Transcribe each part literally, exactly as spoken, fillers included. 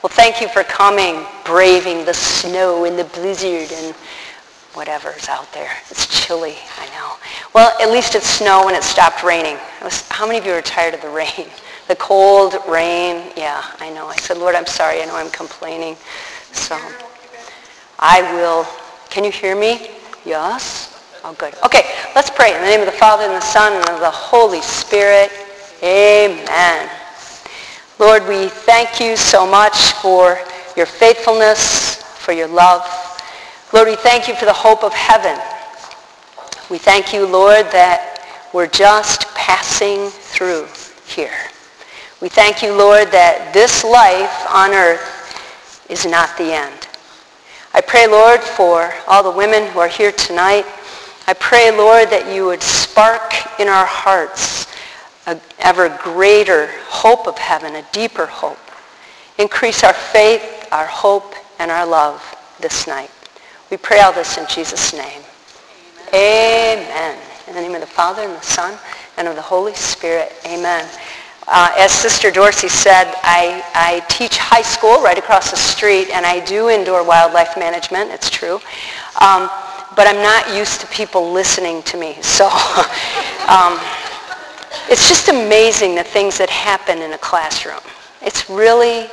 Well, thank you for coming, braving the snow and the blizzard and whatever's out there. It's chilly, I know. Well, at least it's snow and it stopped raining. It was, how many of you are tired of the rain? The cold rain? Yeah, I know. I said, Lord, I'm sorry. I know I'm complaining. So I will. Can you hear me? Yes? Oh, good. Okay, let's pray. In the name of the Father, and the Son, and of the Holy Spirit. Amen. Lord, we thank you so much for your faithfulness, for your love. Lord, we thank you for the hope of heaven. We thank you, Lord, that we're just passing through here. We thank you, Lord, that this life on earth is not the end. I pray, Lord, for all the women who are here tonight. I pray, Lord, that you would spark in our hearts an ever greater hope of heaven, a deeper hope. Increase our faith, our hope, and our love this night. We pray all this in Jesus' name. Amen. Amen. In the name of the Father, and the Son, and of the Holy Spirit. Amen. Uh, as Sister Dorsey said, I, I teach high school right across the street, and I do indoor wildlife management. It's true. Um, but I'm not used to people listening to me. So um, it's just amazing the things that happen in a classroom. It's really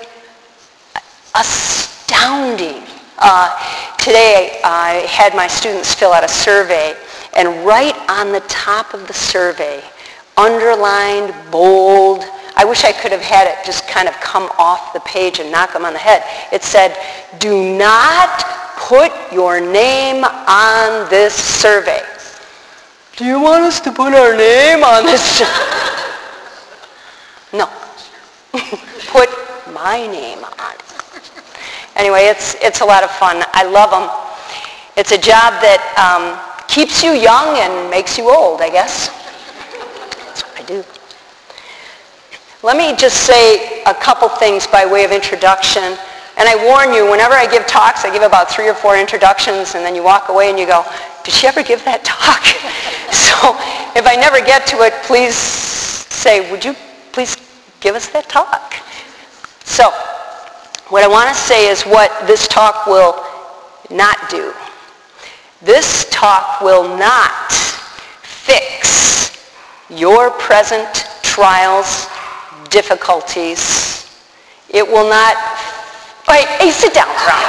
astounding. Uh, today I had my students fill out a survey, and right on the top of the survey, underlined, bold, I wish I could have had it just kind of come off the page and knock them on the head. It said, do not put your name on this survey. Do you want us to put our name on this survey? No. Put my name on it. Anyway, it's, it's a lot of fun. I love them. It's a job that um, keeps you young and makes you old, I guess. That's what I do. Let me just say a couple things by way of introduction. And I warn you, whenever I give talks, I give about three or four introductions, and then you walk away and you go, did she ever give that talk? So if I never get to it, please say, would you please give us that talk? So what I want to say is what this talk will not do. This talk will not fix your present trials, difficulties. It will not, wait, hey, sit down, Ron.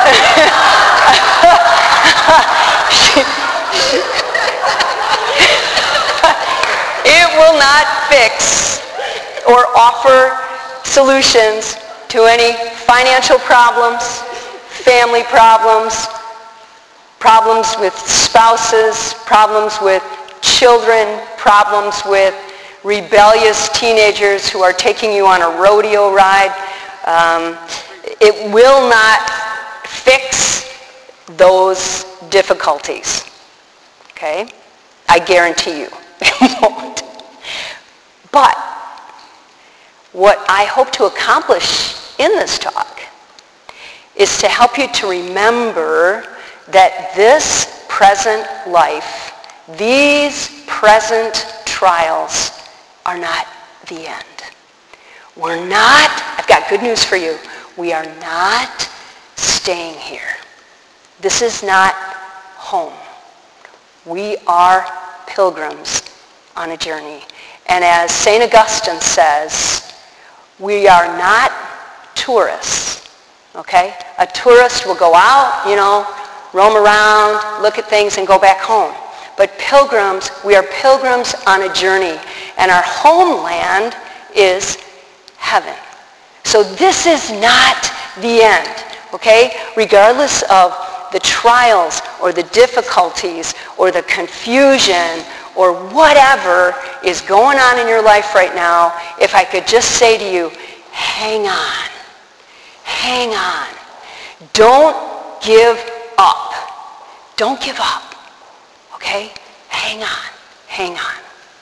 It will not fix or offer solutions to any financial problems, family problems, problems with spouses, problems with children, problems with rebellious teenagers who are taking you on a rodeo ride. Um, it will not fix those difficulties. Okay? I guarantee you it won't. But what I hope to accomplish in this talk is to help you to remember that this present life, these present trials are not the end. We're not, I've got good news for you, we are not staying here. This is not home. We are pilgrims on a journey. And as Saint Augustine says, we are not tourists, okay? A tourist will go out, you know, roam around, look at things, and go back home. But pilgrims, we are pilgrims on a journey, and our homeland is heaven. So this is not the end, okay? Regardless of the trials or the difficulties or the confusion or whatever is going on in your life right now, if I could just say to you, hang on, hang on. Don't give up. Don't give up, okay? Hang on, hang on.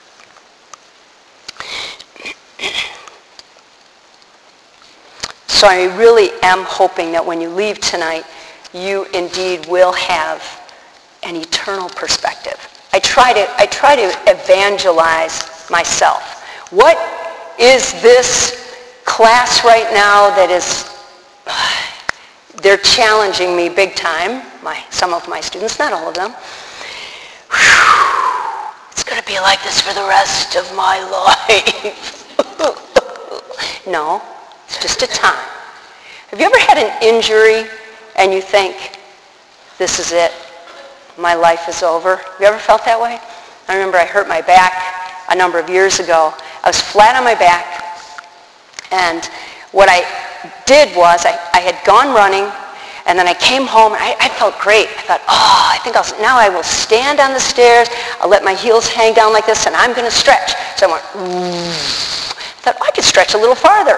So I really am hoping that when you leave tonight, you indeed will have an eternal perspective. I try to, I try to evangelize myself. What is this class right now that is They're challenging me big time, my, some of my students, not all of them. Whew, it's going to be like this for the rest of my life. No, it's just a time. Have you ever had an injury and you think, this is it, my life is over? Have you ever felt that way? I remember I hurt my back a number of years ago. I was flat on my back, and what I did was I, I had gone running, and then I came home, and I, I felt great. I thought, oh, I think I'll, now I will stand on the stairs, I'll let my heels hang down like this, and I'm going to stretch. So I went, I thought, oh, I could stretch a little farther.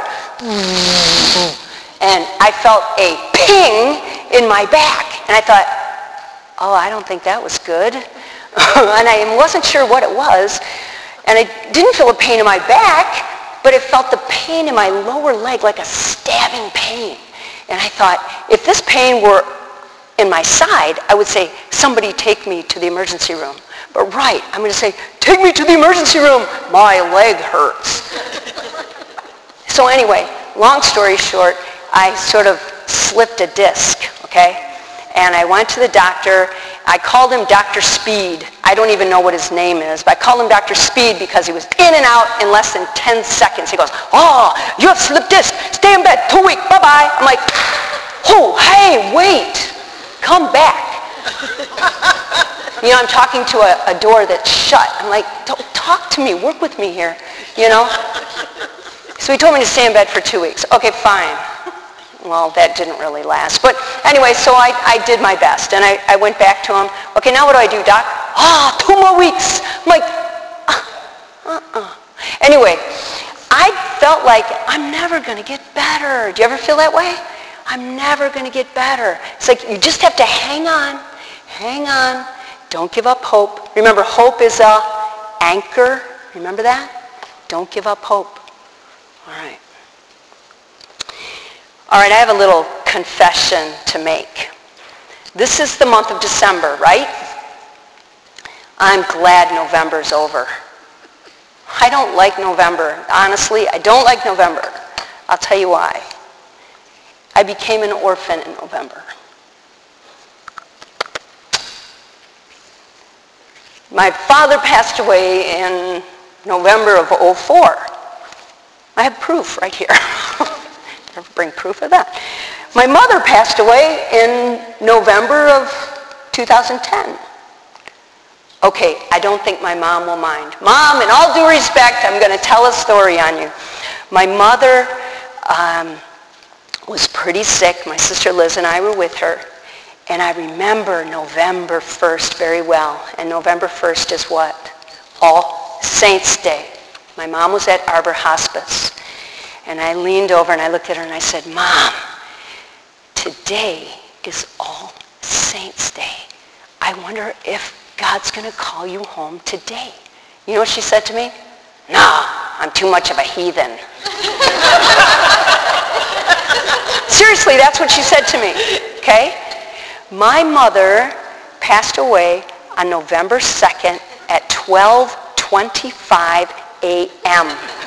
And I felt a ping in my back, and I thought, oh, I don't think that was good. And I wasn't sure what it was, and I didn't feel a pain in my back, but it felt the pain in my lower leg like a stabbing pain. And I thought, if this pain were in my side, I would say, somebody take me to the emergency room. But right, I'm going to say, take me to the emergency room. My leg hurts. So anyway, long story short, I sort of slipped a disc, okay? And I went to the doctor. I called him Doctor Speed. I don't even know what his name is, but I called him Doctor Speed because he was in and out in less than ten seconds. He goes, oh, you have slipped disc. Stay in bed. Two weeks. Bye-bye. I'm like, oh, hey, wait. Come back. You know, I'm talking to a, a door that's shut. I'm like, don't talk to me. Work with me here, you know? So he told me to stay in bed for two weeks. Okay, fine. Well, that didn't really last. But anyway, so I, I did my best. And I, I went back to him. Okay, now what do I do, doc? Ah, two more weeks. I'm like, uh, uh-uh. Anyway, I felt like I'm never going to get better. Do you ever feel that way? I'm never going to get better. It's like you just have to hang on. Hang on. Don't give up hope. Remember, hope is a anchor. Remember that? Don't give up hope. All right. All right, I have a little confession to make. This is the month of December, right? I'm glad November's over. I don't like November. Honestly, I don't like November. I'll tell you why. I became an orphan in November. My father passed away in November of oh four. I have proof right here. Never bring proof of that. My mother passed away in November of two thousand ten. Okay, I don't think my mom will mind. Mom, in all due respect, I'm going to tell a story on you. My mother um, was pretty sick. My sister Liz and I were with her. And I remember November first very well. And November first is what? All Saints' Day. My mom was at Arbor Hospice. And I leaned over and I looked at her and I said, Mom, today is All Saints' Day. I wonder if God's going to call you home today. You know what she said to me? No, I'm too much of a heathen. Seriously, that's what she said to me, okay? My mother passed away on November second at twelve twenty-five a.m.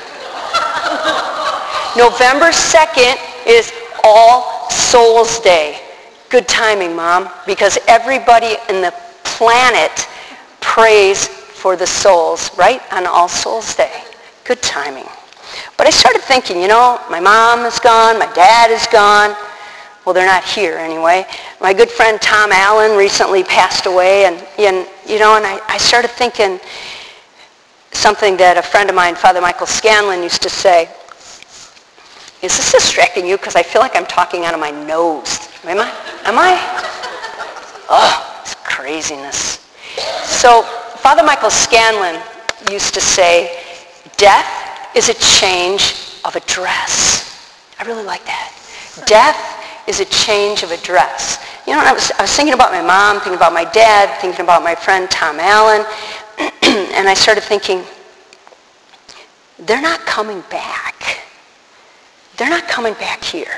November second is All Souls Day. Good timing, Mom, because everybody in the planet prays for the souls, right, on All Souls Day. Good timing. But I started thinking, you know, my mom is gone, my dad is gone. Well, they're not here anyway. My good friend Tom Allen recently passed away, and, and you know, and I, I started thinking something that a friend of mine, Father Michael Scanlon, used to say. Is this distracting you? Because I feel like I'm talking out of my nose. Am I? Am I? Oh, it's craziness. So Father Michael Scanlon used to say, death is a change of address. I really like that. Death is a change of address. You know, I was, I was thinking about my mom, thinking about my dad, thinking about my friend Tom Allen, and I started thinking, they're not coming back. They're not coming back here.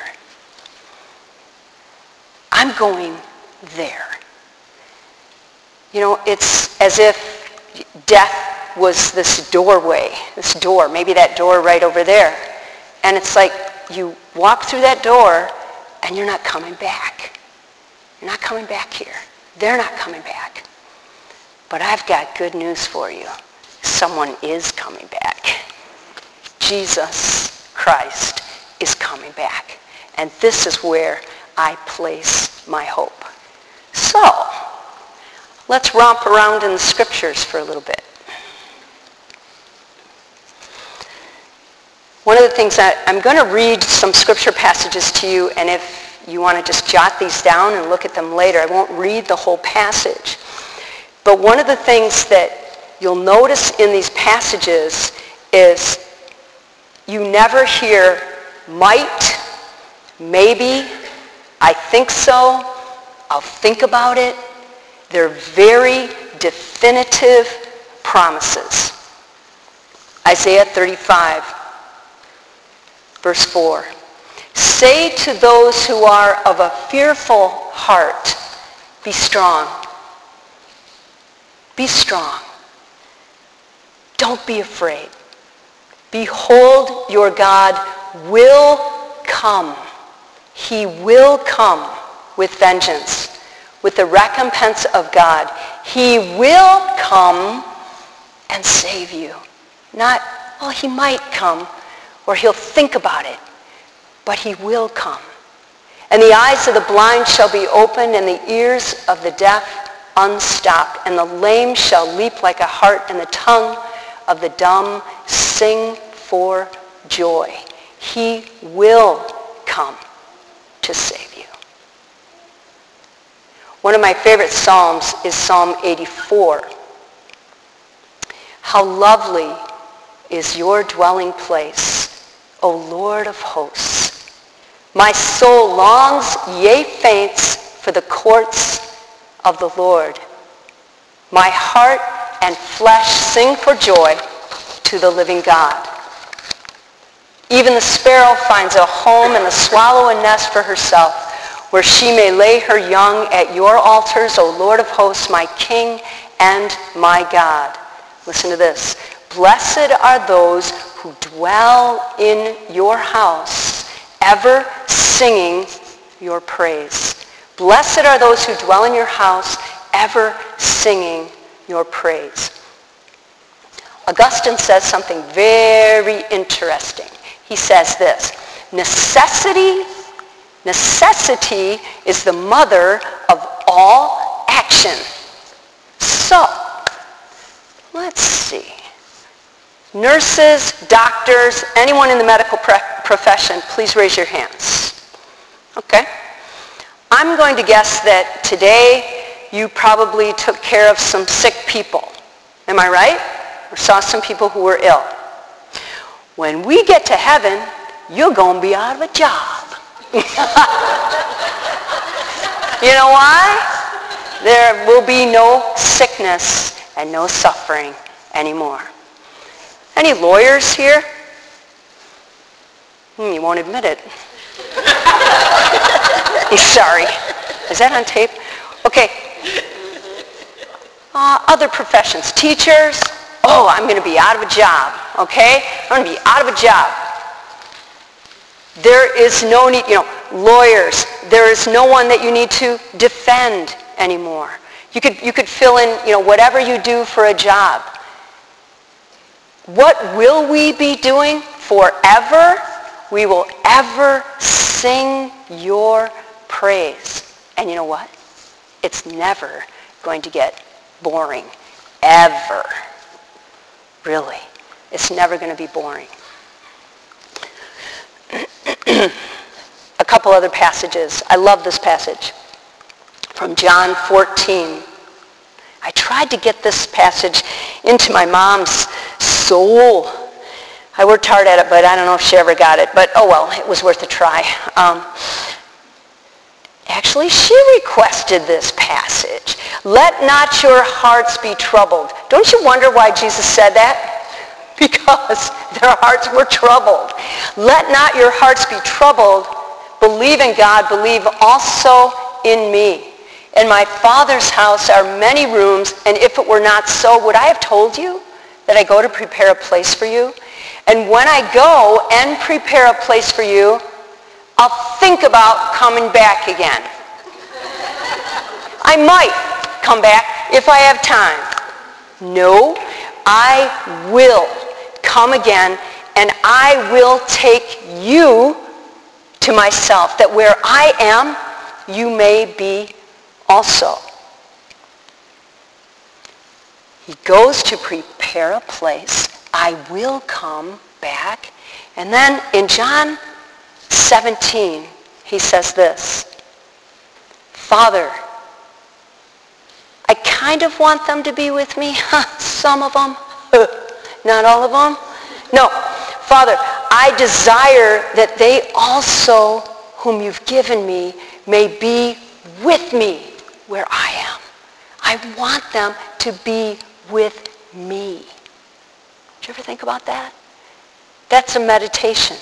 I'm going there. You know, it's as if death was this doorway, this door, maybe that door right over there. And it's like you walk through that door and you're not coming back. You're not coming back here. They're not coming back. But I've got good news for you. Someone is coming back. Jesus Christ is coming back. And this is where I place my hope. So, let's romp around in the scriptures for a little bit. One of the things that I'm going to read some scripture passages to you, and if you want to just jot these down and look at them later, I won't read the whole passage. But one of the things that you'll notice in these passages is you never hear might, maybe, I think so, I'll think about it. They're very definitive promises. Isaiah thirty-five, verse four. Say to those who are of a fearful heart, be strong. Be strong. Don't be afraid. Behold, your God will come. He will come with vengeance, with the recompense of God. He will come and save you. Not, well, he might come, or he'll think about it, but he will come. And the eyes of the blind shall be opened, and the ears of the deaf unstopped, and the lame shall leap like a hart, and the tongue of the dumb sing for joy. He will come to save you. One of my favorite psalms is Psalm eighty-four. How lovely is your dwelling place, O Lord of hosts. My soul longs, yea, faints, for the courts of the Lord. My heart and flesh sing for joy to the living God. Even the sparrow finds a home, and the swallow a nest for herself, where she may lay her young at your altars, O Lord of hosts, my King and my God. Listen to this. Blessed are those who dwell in your house, ever singing your praise. Blessed are those who dwell in your house, ever singing your praise. Augustine says something very interesting. He says this, necessity, necessity is the mother of all action. So, let's see. Nurses, doctors, anyone in the medical pre- profession, please raise your hands. Okay? I'm going to guess that today you probably took care of some sick people. Am I right? Or saw some people who were ill. When we get to heaven, you're going to be out of a job. You know why? There will be no sickness and no suffering anymore. Any lawyers here? Hmm, you won't admit it. Sorry. Is that on tape? Okay. Uh, other professions. Teachers. Oh, I'm going to be out of a job. Okay? I'm going to be out of a job. There is no need, you know, lawyers. There is no one that you need to defend anymore. You could, you could fill in, you know, whatever you do for a job. What will we be doing forever? We will ever sing your praise. And you know what? It's never going to get boring. Ever. Really. It's never going to be boring. A couple other passages. I love this passage. From John fourteen. I tried to get this passage into my mom's soul. I worked hard at it, but I don't know if she ever got it. But oh well, it was worth a try. Um, actually, she requested this passage. Let not your hearts be troubled. Don't you wonder why Jesus said that? Because their hearts were troubled. Let not your hearts be troubled. Believe in God. Believe also in me. In my Father's house are many rooms, and if it were not so, would I have told you that I go to prepare a place for you? And when I go and prepare a place for you, I'll think about coming back again. I might come back if I have time. No, I will come again, and I will take you to myself, that where I am, you may be also. He goes to prepare a place. I will come back. And then in John seventeen, he says this, Father, I kind of want them to be with me. Some of them. Not all of them. No. Father, I desire that they also, whom you've given me, may be with me where I am. I want them to be with me. Did you ever think about that? That's a meditation.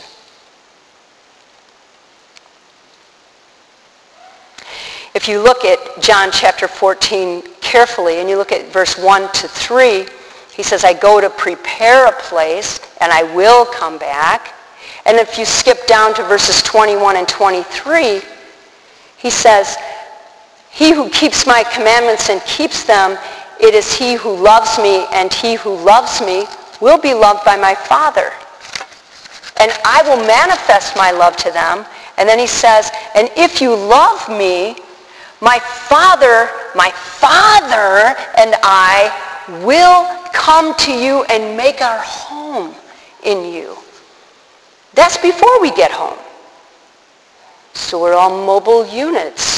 If you look at John chapter fourteen carefully, and you look at verse one to three, he says, I go to prepare a place, and I will come back. And if you skip down to verses twenty-one and twenty-three, he says, he who keeps my commandments and keeps them, it is he who loves me, and he who loves me will be loved by my Father. And I will manifest my love to them. And then he says, and if you love me, my Father, my Father and I will come to you and make our home in you. That's before we get home. So we're all mobile units.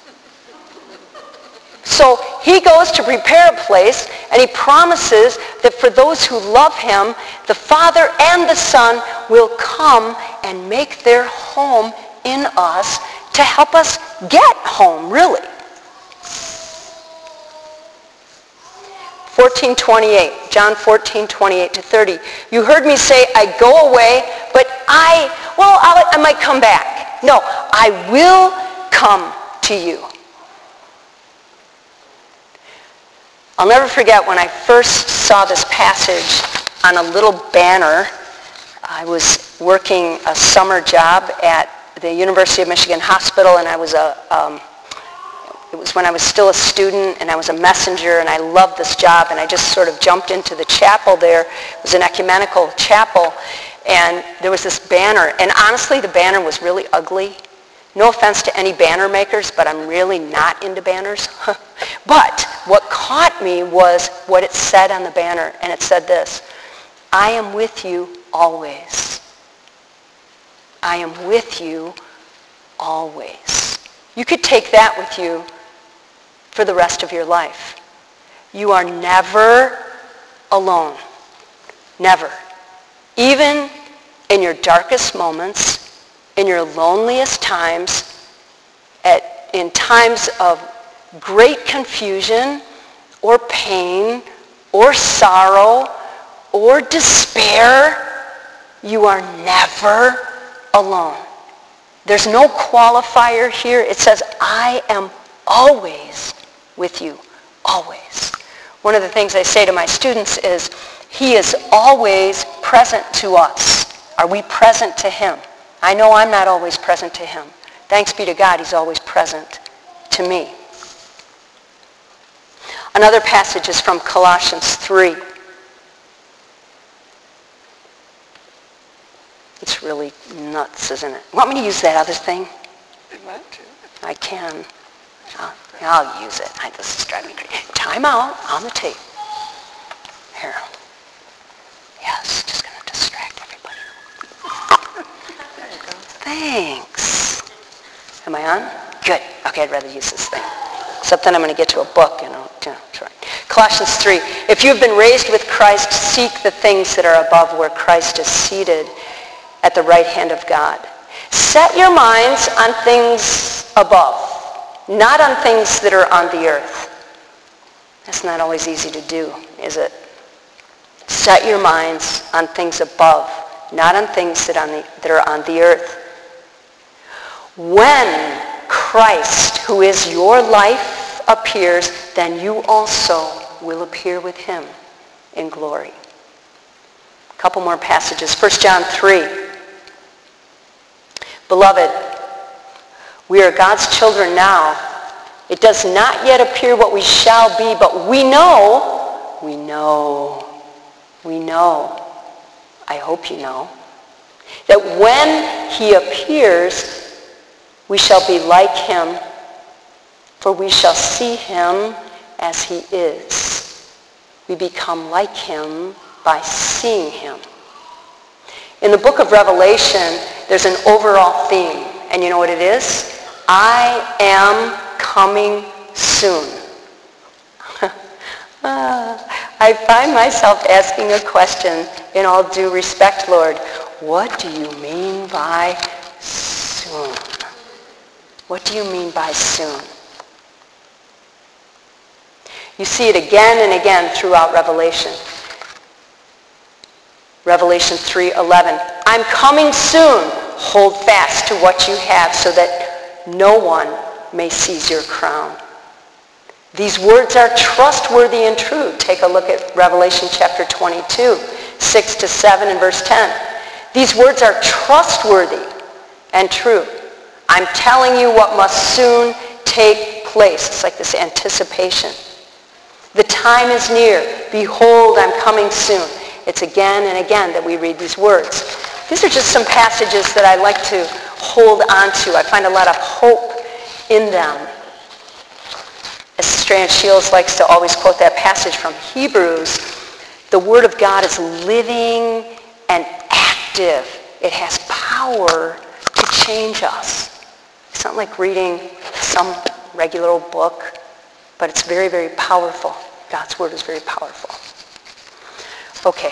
So he goes to prepare a place, and he promises that for those who love him, the Father and the Son will come and make their home in us to help us get home, really. fourteen twenty-eight, John fourteen twenty-eight to thirty. You heard me say, I go away, but I, well, I'll, I might come back. No, I will come to you. I'll never forget when I first saw this passage on a little banner. I was working a summer job at the University of Michigan Hospital, and I was a, um, it was when I was still a student, and I was a messenger, and I loved this job, and I just sort of jumped into the chapel there. It was an ecumenical chapel, and there was this banner, and honestly, the banner was really ugly. No offense to any banner makers, but I'm really not into banners. But what caught me was what it said on the banner, and it said this, I am with you always. I am with you always. You could take that with you for the rest of your life. You are never alone. Never. Even in your darkest moments, in your loneliest times, at, in times of great confusion or pain or sorrow or despair, you are never alone. There's no qualifier here. It says, I am always with you, always. One of the things I say to my students is, he is always present to us. Are we present to him? I know I'm not always present to him. Thanks be to God, he's always present to me. Another passage is from Colossians three. It's really nuts, isn't it? Want me to use that other thing? You want to? I can. I'll, I'll use it. I, this is driving me crazy. Time out on the tape. Here. Yes, just going to distract everybody. There you go. Thanks. Am I on? Good. Okay, I'd rather use this thing. Except then I'm going to get to a book, you know. You know try. Colossians three. If you have been raised with Christ, seek the things that are above where Christ is seated at the right hand of God. Set your minds on things above, not on things that are on the earth. That's not always easy to do, is it? Set your minds on things above, not on things that, on the, that are on the earth. When Christ, who is your life, appears, then you also will appear with him in glory. A couple more passages. First John three. Beloved, we are God's children now. It does not yet appear what we shall be, but we know, we know, we know, I hope you know, that when he appears, we shall be like him, for we shall see him as he is. We become like him by seeing him. In the book of Revelation, there's an overall theme, and you know what it is? I am coming soon. uh, I find myself asking a question in all due respect, Lord. What do you mean by soon? What do you mean by soon? You see it again and again throughout Revelation. Revelation three eleven. I'm coming soon. Hold fast to what you have so that no one may seize your crown. These words are trustworthy and true. Take a look at Revelation chapter twenty-two, six to seven and verse ten. These words are trustworthy and true. I'm telling you what must soon take place. It's like this anticipation. The time is near. Behold, I'm coming soon. It's again and again that we read these words. These are just some passages that I like to hold on to. I find a lot of hope in them. As Strand Shields likes to always quote that passage from Hebrews, the Word of God is living and active. It has power to change us. It's not like reading some regular old book, but it's very, very powerful. God's Word is very powerful. Okay.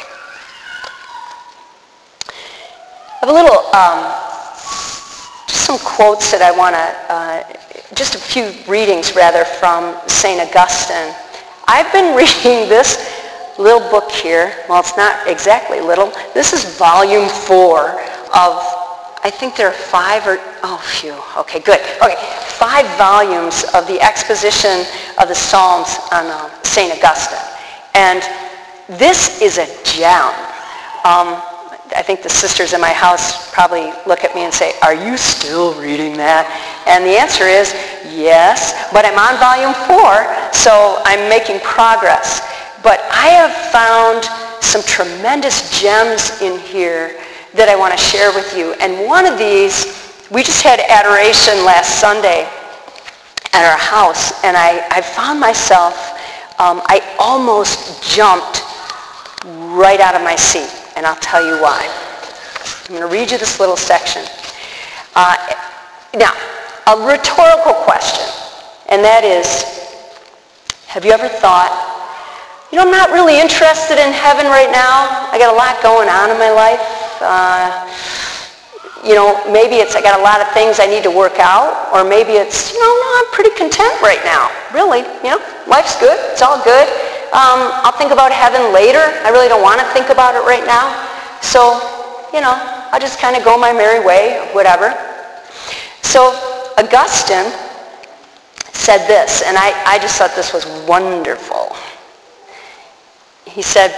I have a little, um, just some quotes that I want to, uh, just a few readings rather from Saint Augustine. I've been reading this little book here. Well, it's not exactly little. This is volume four of, I think there are five or, oh, phew. Okay, good. Okay, five volumes of the exposition of the Psalms on uh, Saint Augustine. And this is a gem. Um, I think the sisters in my house probably look at me and say, are you still reading that? And the answer is yes, but I'm on volume four, so I'm making progress. But I have found some tremendous gems in here that I want to share with you. And one of these, we just had adoration last Sunday at our house, and I, I found myself, um, I almost jumped right out of my seat, and I'll tell you why. I'm going to read you this little section. Uh, now, a rhetorical question, and that is, have you ever thought, you know, I'm not really interested in heaven right now. I got a lot going on in my life. Uh, you know, maybe it's I got a lot of things I need to work out, or maybe it's, you know, no, I'm pretty content right now. Really, you know, life's good. It's all good. Um, I'll think about heaven later. I really don't want to think about it right now. So, you know, I'll just kind of go my merry way, or whatever. So Augustine said this, and I, I just thought this was wonderful. He said,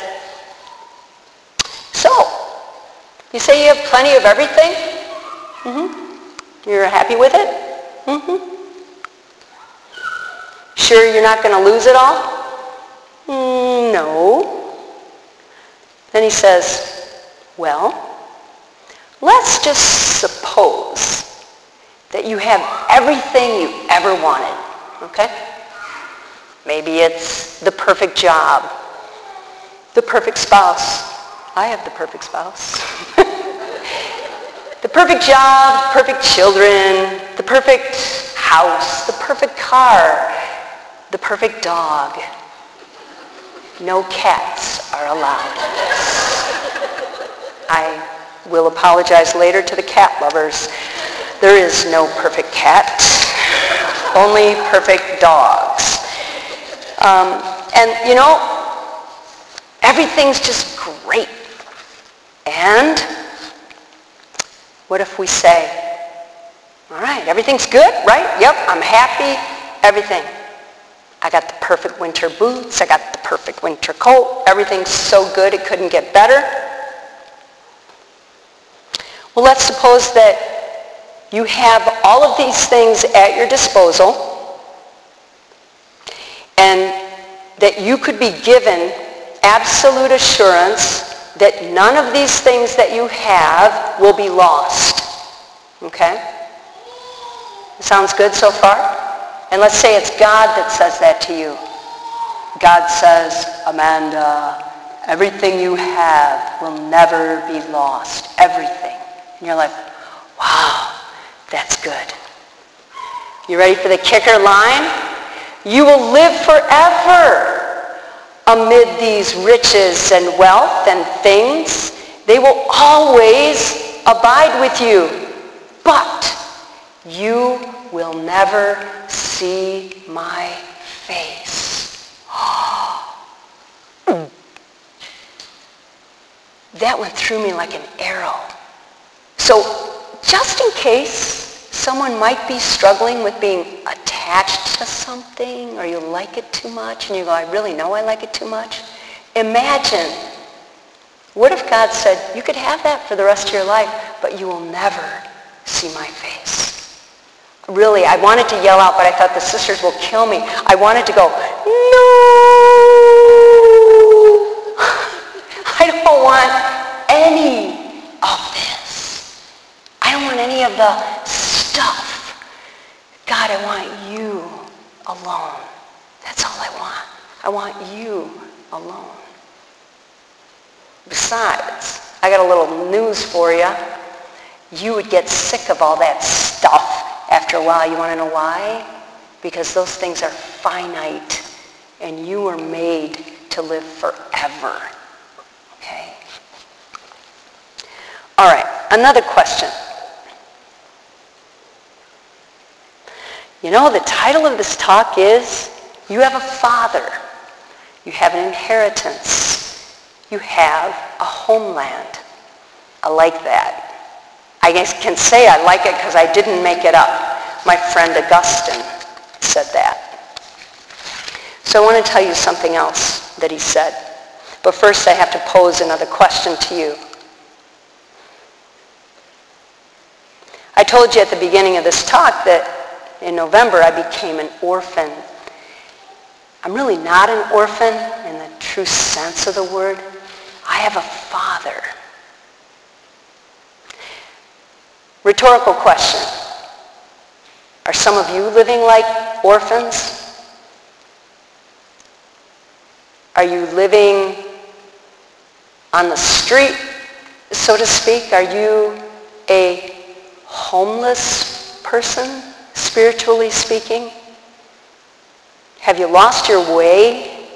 so, you say you have plenty of everything? Mm-hmm. You're happy with it? Mm-hmm. Sure you're not going to lose it all? Mm, no. Then he says, well, let's just suppose that you have everything you ever wanted, okay? Maybe it's the perfect job, the perfect spouse. I have the perfect spouse. The perfect job, perfect children, the perfect house, the perfect car, the perfect dog. No cats are allowed. I will apologize later to the cat lovers. There is no perfect cat, only perfect dogs. Um, and you know, everything's just great. And what if we say, all right, everything's good, right? Yep, I'm happy, everything. I got the perfect winter boots, I got the perfect winter coat, everything's so good it couldn't get better. Well, let's suppose that you have all of these things at your disposal, and that you could be given absolute assurance that none of these things that you have will be lost. Okay? Sounds good so far? And let's say it's God that says that to you. God says, Amanda, everything you have will never be lost. Everything. And you're like, wow, that's good. You ready for the kicker line? You will live forever amid these riches and wealth and things. They will always abide with you. But you will never see my face. That went through me like an arrow. So just in case someone might be struggling with being attached to something, or you like it too much, and you go, I really know I like it too much. Imagine, what if God said, you could have that for the rest of your life, but you will never see my face. Really, I wanted to yell out, but I thought the sisters will kill me. I wanted to go, no! I don't want any of this. I don't want any of the stuff. God, I want you alone. That's all I want. I want you alone. Besides, I got a little news for you. You would get sick of all that stuff after a while. You want to know why? Because those things are finite, and you were made to live forever. Okay? All right, another question. You know, the title of this talk is, you have a father. You have an inheritance. You have a homeland. I like that. I guess can say I like it because I didn't make it up. My friend Augustine said that. So I want to tell you something else that he said. But first I have to pose another question to you. I told you at the beginning of this talk that in November I became an orphan. I'm really not an orphan in the true sense of the word. I have a father. Rhetorical question. Are some of you living like orphans? Are you living on the street, so to speak? Are you a homeless person, spiritually speaking? Have you lost your way?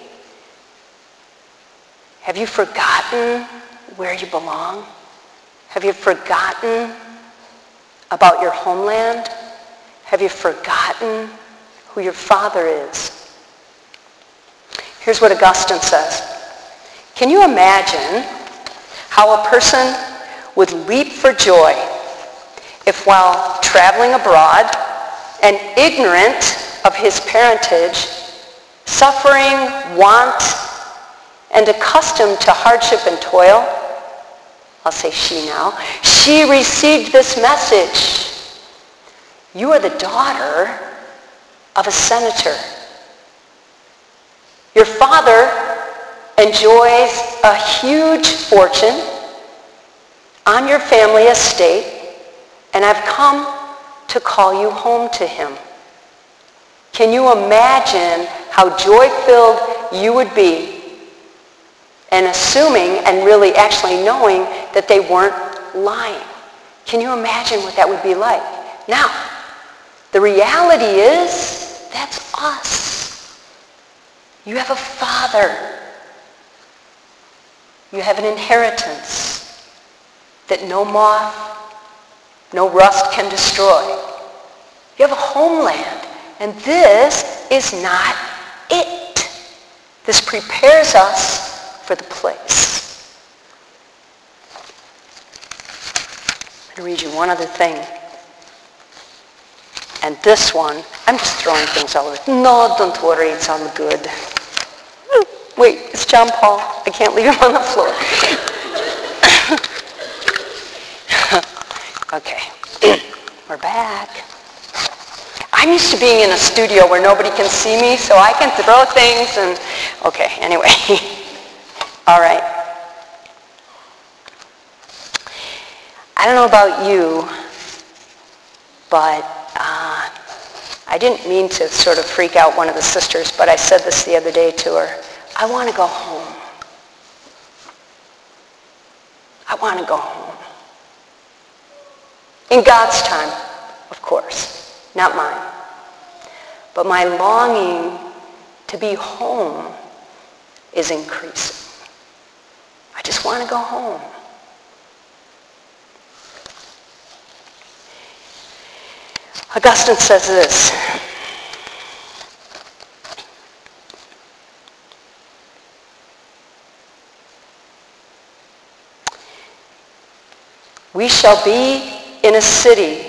Have you forgotten where you belong? Have you forgotten about your homeland? Have you forgotten who your father is? Here's what Augustine says. Can you imagine how a person would leap for joy if while traveling abroad and ignorant of his parentage, suffering, want, and accustomed to hardship and toil, I'll say she now, she received this message. You are the daughter of a senator. Your father enjoys a huge fortune on your family estate, and I've come to call you home to him. Can you imagine how joy-filled you would be, and assuming and really actually knowing that they weren't lying? Can you imagine what that would be like? Now, the reality is, that's us. You have a father. You have an inheritance that no moth, no rust can destroy. You have a homeland, and this is not it. This prepares us for the place. I'm going to read you one other thing. And this one, I'm just throwing things all over. No, don't worry, it's all good. Wait, it's John Paul. I can't leave him on the floor. Okay. We're back. I'm used to being in a studio where nobody can see me, so I can throw things and... Okay, anyway. All right. I don't know about you, but uh, I didn't mean to sort of freak out one of the sisters, but I said this the other day to her. I want to go home. I want to go home. In God's time, of course, not mine. But my longing to be home is increasing. I just want to go home. Augustine says this. We shall be in a city.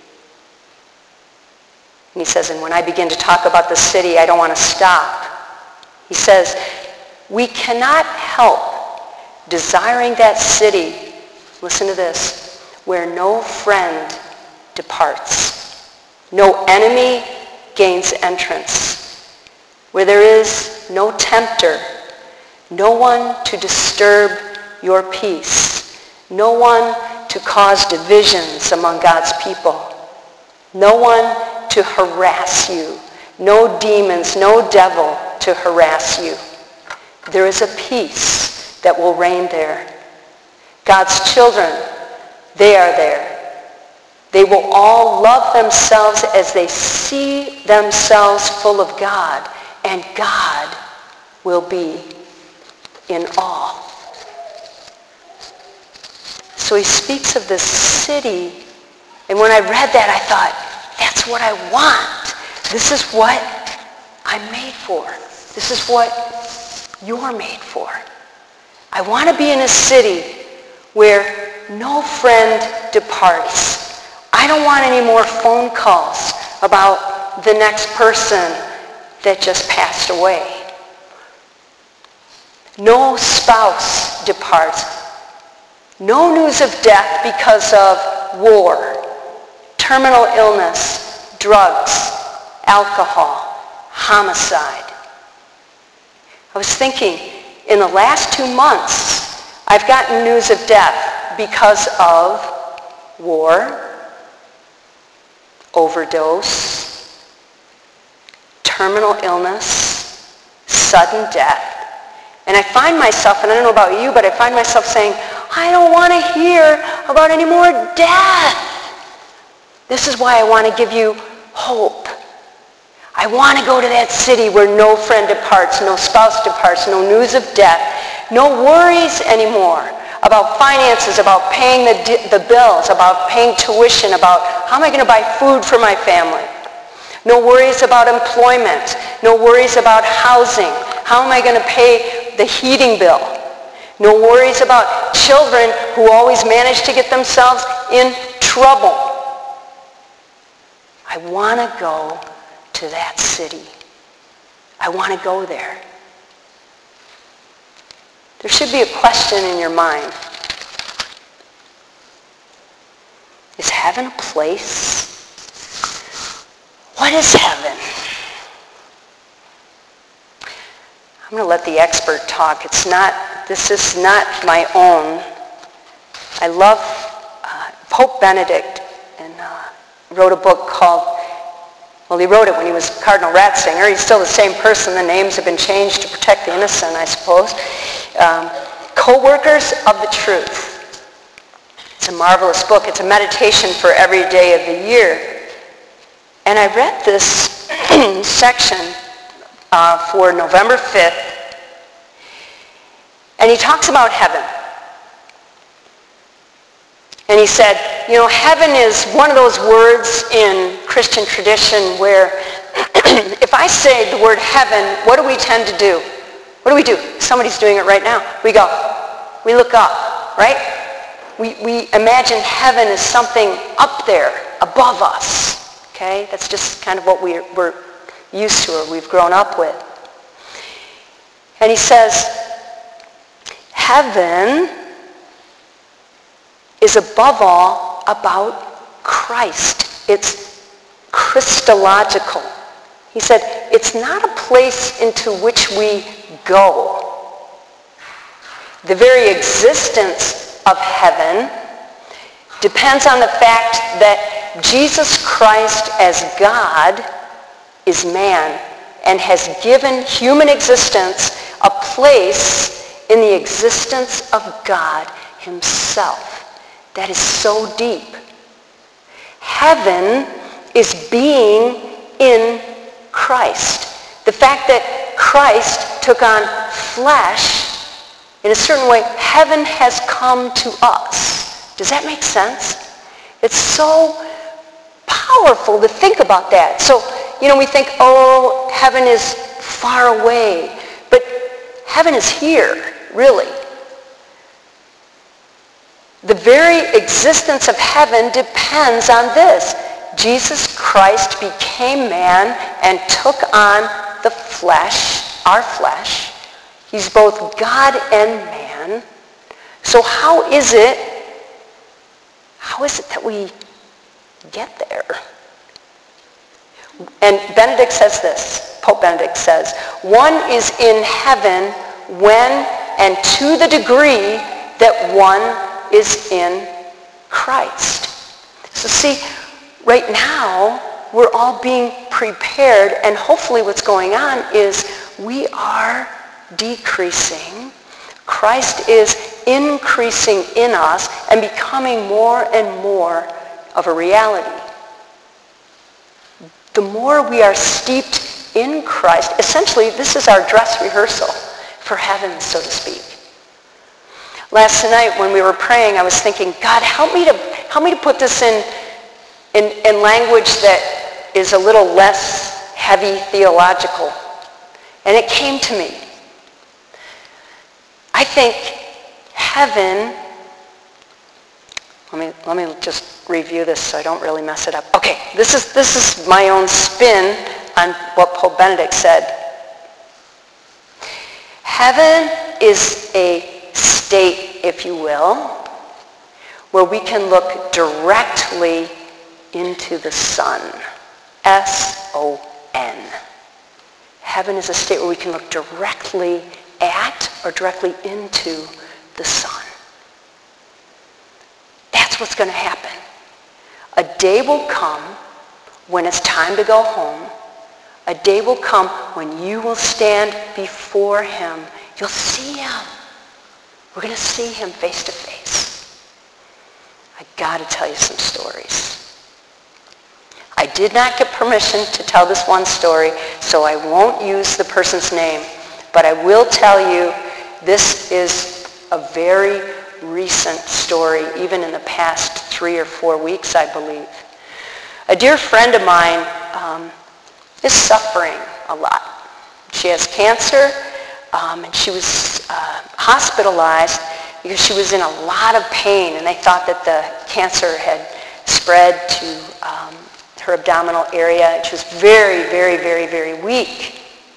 And he says, and when I begin to talk about the city, I don't want to stop. He says, we cannot help desiring that city, listen to this, where no friend departs, no enemy gains entrance, where there is no tempter, no one to disturb your peace, no one to cause divisions among God's people, no one to harass you, no demons, no devil to harass you. There is a peace that will reign there. God's children, they are there. They will all love themselves as they see themselves full of God, and God will be in awe. So he speaks of this city, and when I read that, I thought, that's what I want. This is what I'm made for. This is what you're made for. I want to be in a city where no friend departs. I don't want any more phone calls about the next person that just passed away. No spouse departs. No news of death because of war, terminal illness, drugs, alcohol, homicide. I was thinking, in the last two months, I've gotten news of death because of war, overdose, terminal illness, sudden death. And I find myself, and I don't know about you, but I find myself saying, I don't want to hear about any more death. This is why I want to give you hope. I want to go to that city where no friend departs, no spouse departs, no news of death, no worries anymore about finances, about paying the, the bills, about paying tuition, about how am I going to buy food for my family. No worries about employment, no worries about housing. How am I going to pay the heating bill? No worries about children who always manage to get themselves in trouble. I want to go to that city. I want to go there. There should be a question in your mind. Is heaven a place? What is heaven? I'm going to let the expert talk. It's not, this is not my own. I love uh, Pope Benedict, and uh, wrote a book called, well, he wrote it when he was Cardinal Ratzinger. He's still the same person. The names have been changed to protect the innocent, I suppose. Um, Co-workers of the Truth. It's a marvelous book. It's a meditation for every day of the year. And I read this section uh, for November fifth, and he talks about heaven. And he said, you know, heaven is one of those words in Christian tradition where if I say the word heaven, what do we tend to do? What do we do? Somebody's doing it right now. We go, we look up, right? We, we imagine heaven as something up there, above us, okay? That's just kind of what we're, we're used to or we've grown up with. And he says, heaven is above all about Christ. it's Christological. He said, it's not a place into which we go. The very existence of heaven depends on the fact that Jesus Christ as God is man and has given human existence a place in the existence of God himself. That is so deep. Heaven is being in Christ. The fact that Christ took on flesh, in a certain way, heaven has come to us. Does that make sense? It's so powerful to think about that. So, you know, we think, oh, heaven is far away. But heaven is here, really. The very existence of heaven depends on this. Jesus Christ became man and took on the flesh, our flesh. He's both God and man. So how is it, how is it that we get there? And Benedict says this, Pope Benedict says, one is in heaven when and to the degree that one is in Christ. So see, right now, we're all being prepared, and hopefully what's going on is we are decreasing. Christ is increasing in us and becoming more and more of a reality. The more we are steeped in Christ, essentially this is our dress rehearsal for heaven, so to speak. Last night when we were praying, I was thinking, God, help me to help me to put this in, in, in language that is a little less heavy theological. And it came to me. I think heaven, let me, let me just review this so I don't really mess it up. Okay, this is, this is my own spin on what Pope Benedict said. Heaven is a state, if you will, where we can look directly into the sun. S O N. Heaven is a state where we can look directly at or directly into the sun. That's what's going to happen. A day will come when it's time to go home. A day will come when you will stand before him. You'll see him. We're going to see him face to face. I got to tell you some stories. I did not get permission to tell this one story, so I won't use the person's name. But I will tell you, this is a very recent story, even in the past three or four weeks, I believe. A dear friend of mine um, is suffering a lot. She has cancer, um, and she was uh, hospitalized because she was in a lot of pain, and they thought that the cancer had spread to um, her abdominal area, and she was very, very, very, very weak.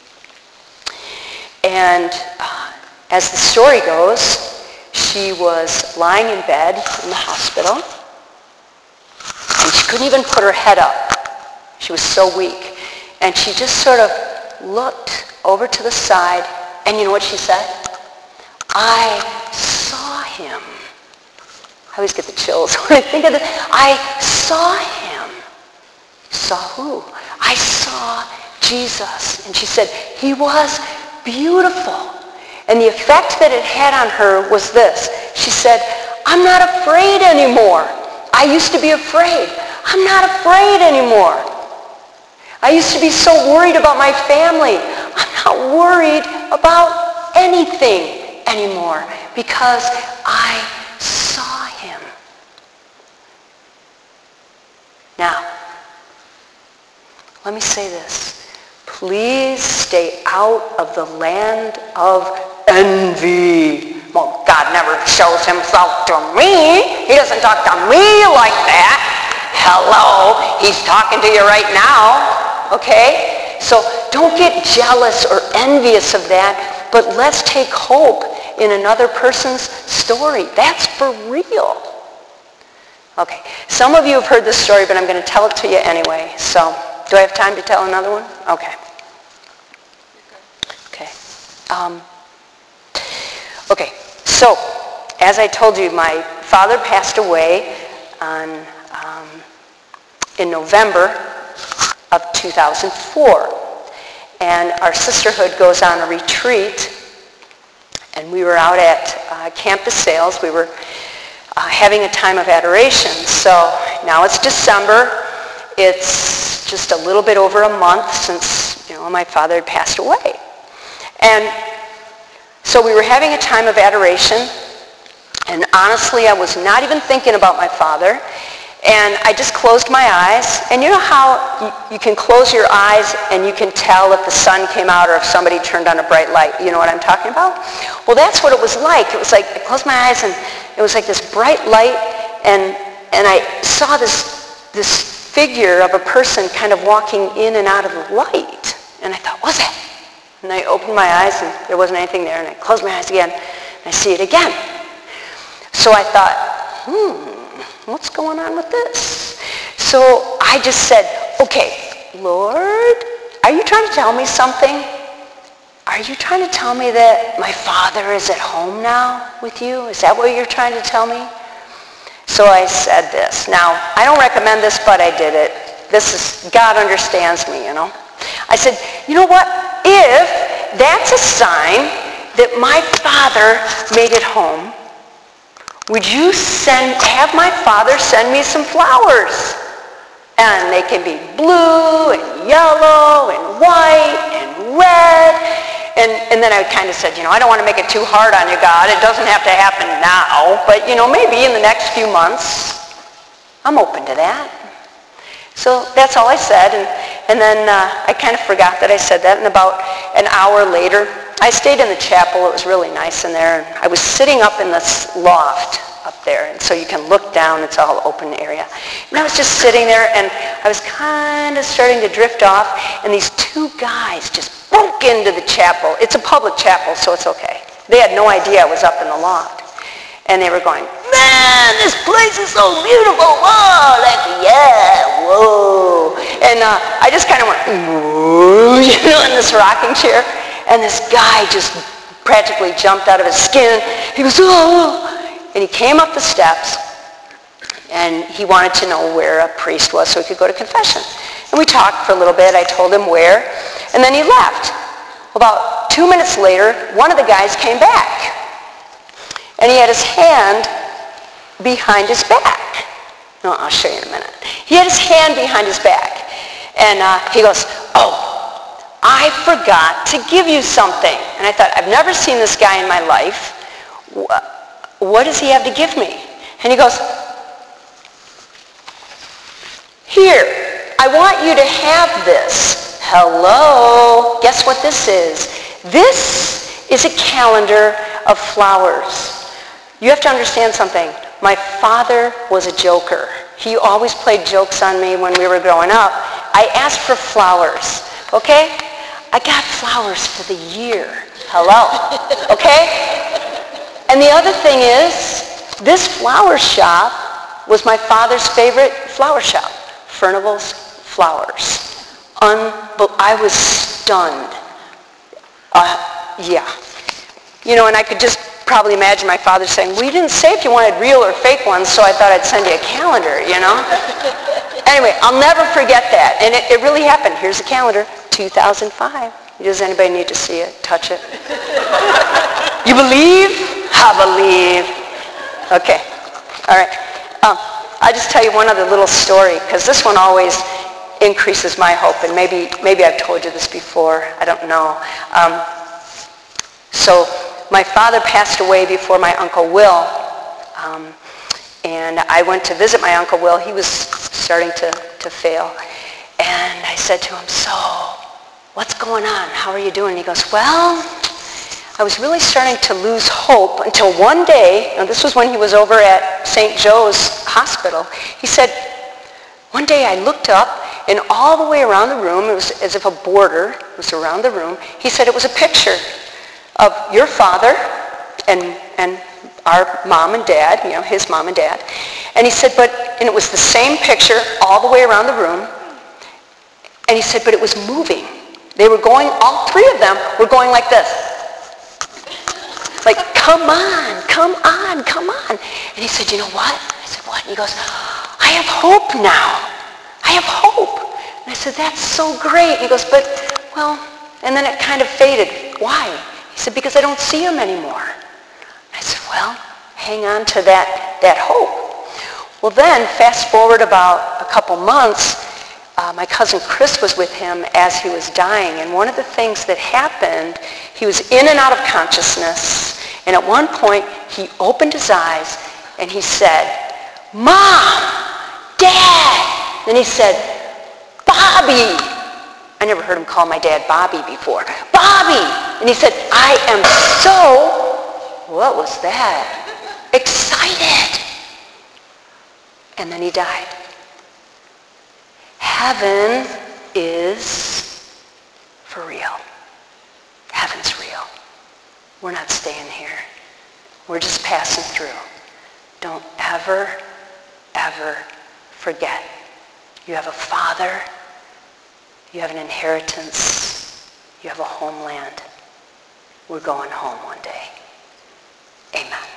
And uh, as the story goes, she was lying in bed in the hospital, and she couldn't even put her head up. She was so weak. And she just sort of looked over to the side, and you know what she said? I saw him. I always get the chills when I think of this. I saw him. Saw who? I saw Jesus. And she said, he was beautiful. And the effect that it had on her was this. She said, I'm not afraid anymore. I used to be afraid. I'm not afraid anymore. I used to be so worried about my family. I'm not worried about anything anymore because I saw him. Now, let me say this. Please stay out of the land of envy. Well, God never shows himself to me. He doesn't talk to me like that. Hello, he's talking to you right now. Okay? So don't get jealous or envious of that, but let's take hope in another person's story. That's for real. Okay. Some of you have heard this story, but I'm going to tell it to you anyway. So, do I have time to tell another one? Okay. Okay. Um, okay. So, as I told you, my father passed away on um, in November of two thousand four. And our sisterhood goes on a retreat, and we were out at uh, Camp DeSales. We were uh, having a time of adoration. So now it's December. It's just a little bit over a month since, you know, my father had passed away. And so we were having a time of adoration, and honestly, I was not even thinking about my father. And I just closed my eyes. And you know how you, you can close your eyes and you can tell if the sun came out or if somebody turned on a bright light? You know what I'm talking about? Well, that's what it was like. It was like I closed my eyes and it was like this bright light, and and I saw this this figure of a person kind of walking in and out of the light. And I thought, what's that? And I opened my eyes and there wasn't anything there. And I closed my eyes again and I see it again. So I thought, hmm. What's going on with this? So I just said, okay, Lord, are you trying to tell me something? Are you trying to tell me that my father is at home now with you? Is that what you're trying to tell me? So I said this. Now, I don't recommend this, but I did it. This is, God understands me, you know. I said, you know what? If that's a sign that my father made it home, would you send, have my father send me some flowers? And they can be blue and yellow and white and red. And, and then I kind of said, you know, I don't want to make it too hard on you, God. It doesn't have to happen now. But, you know, maybe in the next few months, I'm open to that. So that's all I said. And, and then uh, I kind of forgot that I said that. And about an hour later, I stayed in the chapel. It was really nice in there. And I was sitting up in this loft up there, and so you can look down. It's all open area. And I was just sitting there, and I was kind of starting to drift off, and these two guys just broke into the chapel. It's a public chapel, so it's okay. They had no idea I was up in the loft. And they were going, man, this place is so beautiful. Whoa, like, yeah, whoa. And uh, I just kind of went, whoa, you know, in this rocking chair. And this guy just practically jumped out of his skin. He was, oh, and he came up the steps, and he wanted to know where a priest was so he could go to confession. And we talked for a little bit. I told him where, and then he left. About two minutes later, one of the guys came back, and he had his hand behind his back. No, I'll show you in a minute. He had his hand behind his back, and uh, he goes, oh, I forgot to give you something. And I thought, I've never seen this guy in my life. What does he have to give me? And he goes, here, I want you to have this. Hello, guess what this is? This is a calendar of flowers. You have to understand something. My father was a joker. He always played jokes on me when we were growing up. I asked for flowers, okay? I got flowers for the year. Hello, okay? And the other thing is, this flower shop was my father's favorite flower shop, Furnival's Flowers. Unbe- I was stunned. Uh, yeah. You know, and I could just probably imagine my father saying, well, you didn't say if you wanted real or fake ones, so I thought I'd send you a calendar, you know? Anyway, I'll never forget that. And it, it really happened. Here's the calendar, two thousand five. Does anybody need to see it, touch it? You believe? I believe. Okay. All right. Um, I'll just tell you one other little story, because this one always increases my hope, and maybe maybe I've told you this before. I don't know. Um, so my father passed away before my Uncle Will, um, and I went to visit my Uncle Will. He was starting to, to fail. And I said to him, so, what's going on? How are you doing? He goes, well, I was really starting to lose hope until one day, and this was when he was over at Saint Joe's Hospital. He said, one day I looked up, and all the way around the room, it was as if a border was around the room. He said it was a picture of your father and, and our mom and dad, you know, his mom and dad. And he said, but, and it was the same picture all the way around the room. And he said, but it was moving. They were going, all three of them were going like this. Like, come on, come on, come on. And he said, you know what? I said, what? And he goes, I have hope now. I have hope. And I said, that's so great. And he goes, but, well, and then it kind of faded. Why? He said, because I don't see him anymore. I said, well, hang on to that, that hope. Well, then, fast forward about a couple months, uh, my cousin Chris was with him as he was dying. And one of the things that happened, he was in and out of consciousness. And at one point, he opened his eyes and he said, Mom, Dad. And he said, Bobby. I never heard him call my dad Bobby before. Bobby. And he said, I am so, what was that? Excited. And then he died. Heaven is for real. Heaven's real. We're not staying here. We're just passing through. Don't ever, ever forget. You have a father. You have an inheritance. You have a homeland. We're going home one day. Amen.